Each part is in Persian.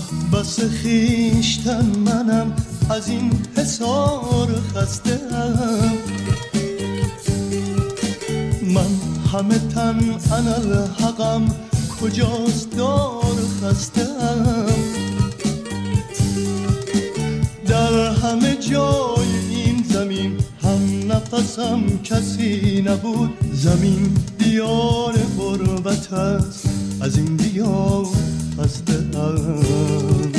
بس خویشتن منم از این حصار خسته‌ام. من همه تن انا الحقم کجاست دار خسته‌ام. در همه جای این زمین هم نفسم کسی نبود. زمین دیار غربت است از این دیار خسته‌ام.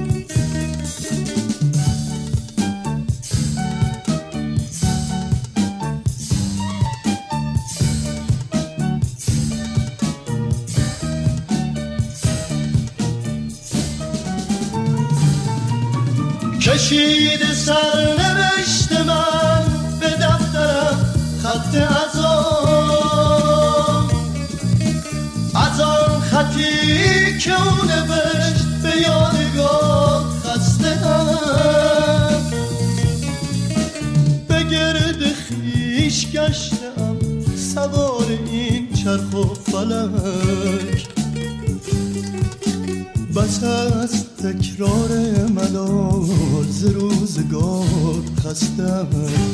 کشید سرنوشت من به دفترم خط عذاب، از آن خطی که او نوشت به یادگار خسته‌ام. به گرد خویش گشتم سوار این چرخ و فلک. بس از تکرار ملال ز روزگار خسته‌ام.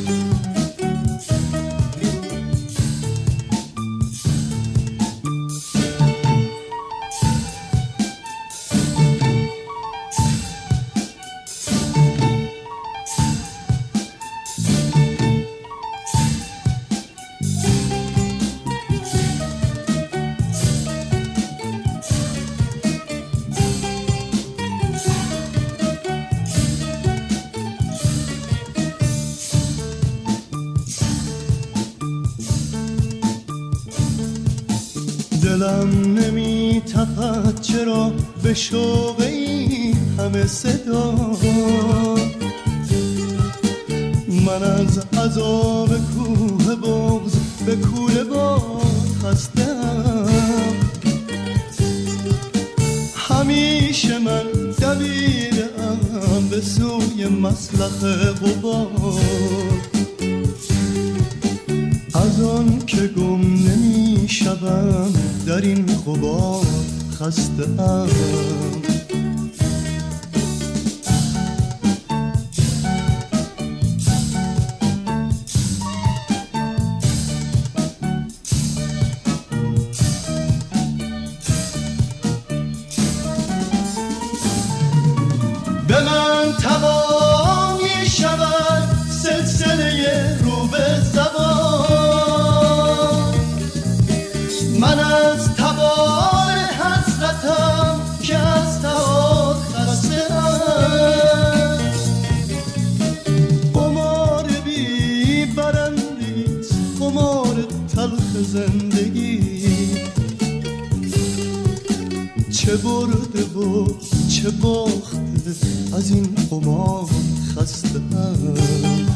دلم نمی تپد چرا به شوق این همه صدا. من از عذاب کوه بغض به کوله باد خسته‌ام. همیشه من دویده‌ام به سوی مسلخ غبار، از آن که گم نمی شوم در این غبار خسته‌ام. به من توان می شود سلسله رو به زبان. من از تبار حسرتم که از تعاد خسته‌ام. قمار بی برندیست قمار تلخ زندگی. چه برده و چه باخته از این قمار خسته‌ام.